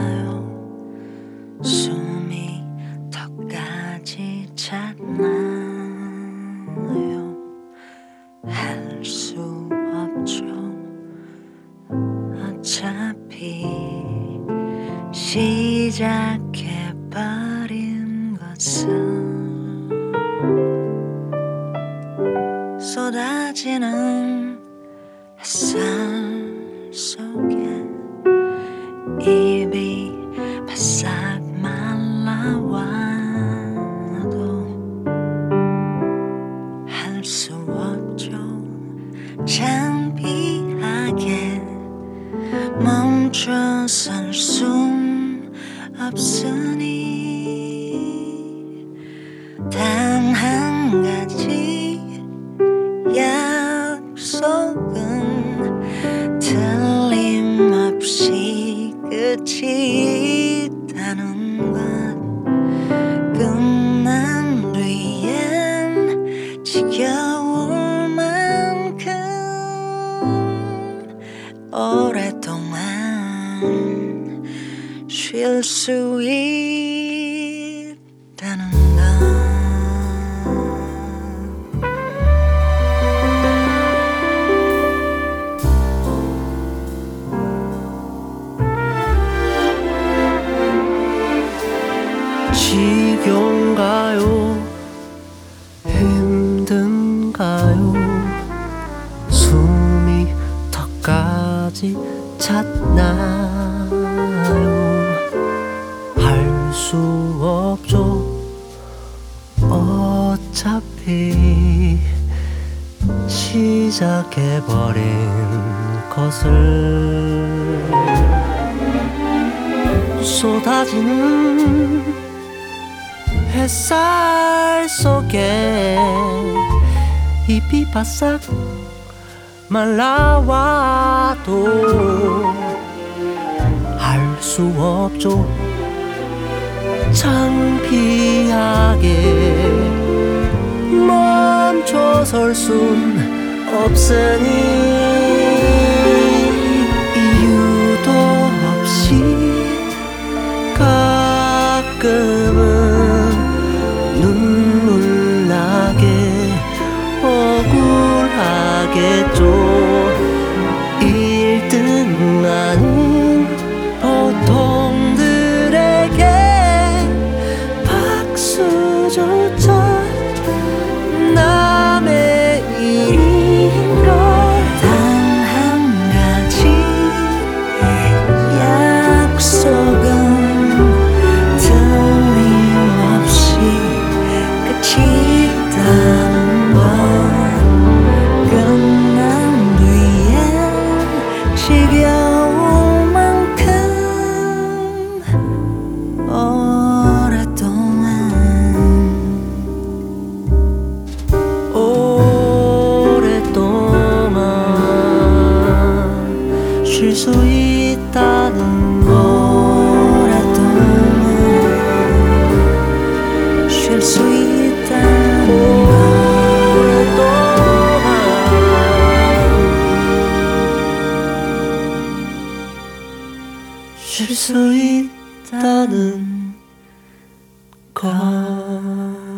숨이 턱까지 찼나요? 할 수 없죠. 어차피 시작해버린 것은 쏟아지는 햇살 속에 입이 바싹 말라와도 할 수 없죠. 창피하게 멈춰설 순 없으니 단 한 가지 약속은 틀림없이 끝이 있다는 것. 끝난 뒤엔 지겨울 만큼 오랫동안 쉴 수 있다는 것. 지겨운가요? 힘든가요? 숨이 턱까지 찼나요? 할 수 없죠. 어차피 시작해버린 것을 쏟아지는 햇살 속에 잎이 바싹 말라와도 할 수 없죠. 창피하게 멈춰설 순 없으니 이유도 없이 가끔은 눈물 나게 억울하겠죠. 1등 아닌 보통들에게 박수조차 남의 일인걸. 단 한 가지 약속은 틀림없이 끝이 있다는 것. 끝난 뒤엔 지겨울 만큼 오랫동안 쉴 수 있다는 것. 오랫동안 쉴 수 있다는 것. 오랫동안 쉴 수 있다는 것.